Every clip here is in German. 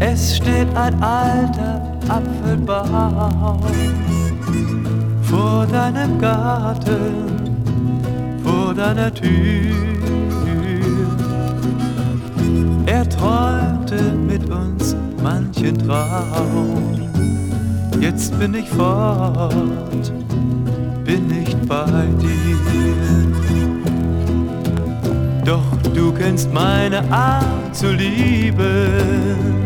Es steht ein alter Apfelbaum vor deinem Garten, vor deiner Tür. Er träumte mit uns manchen Traum. Jetzt bin ich fort, bin nicht bei dir. Doch du kennst meine Art zu lieben.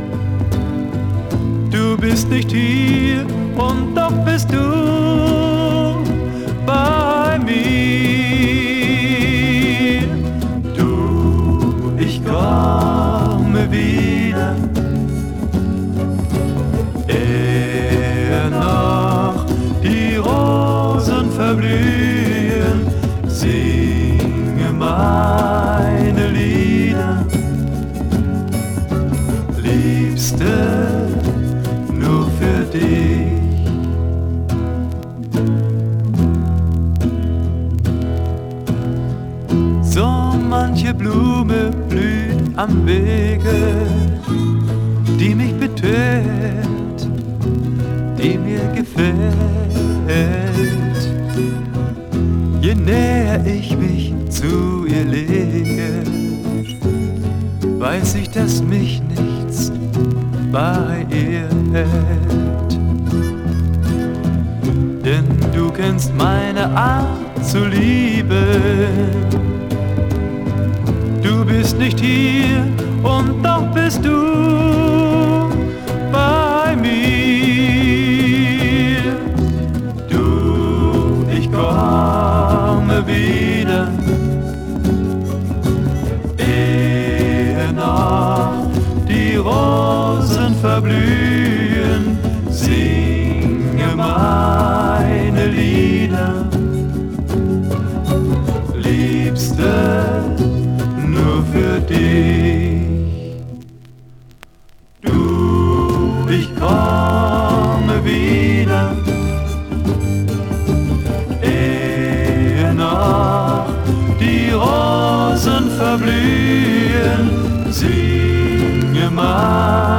Du bist nicht hier und doch bist du bei mir. Du, ich komme wieder. Ehe noch die Rosen verblühen, singe meine Lieder. Liebste, nur für dich. So manche Blume blüht am Wege, die mich betört, die mir gefällt. Je näher ich mich zu ihr lege, weiß ich, dass mich nichts bei ihr hält. Denn du kennst meine Art zu lieben. Du bist nicht hier und doch bist du bei mir. Du, ich komme wieder. Ehe noch die Rosen verblühen, singe meine Lieder. Liebste, nur für dich. Du, ich komme wieder. Ehe noch die Rosen verblühen, singe mal